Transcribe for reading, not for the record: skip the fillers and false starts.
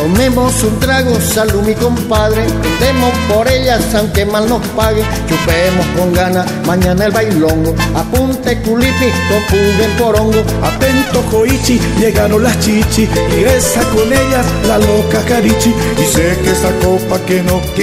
Tomemos un trago, salud mi compadre, demos por ellas aunque mal nos pague, chupemos con ganas mañana el bailongo, apunte culipi, topuguen porongo. Atento Joichi, llegaron las chichi, y esa con ellas la loca carichi, y sé que esa copa que no quiere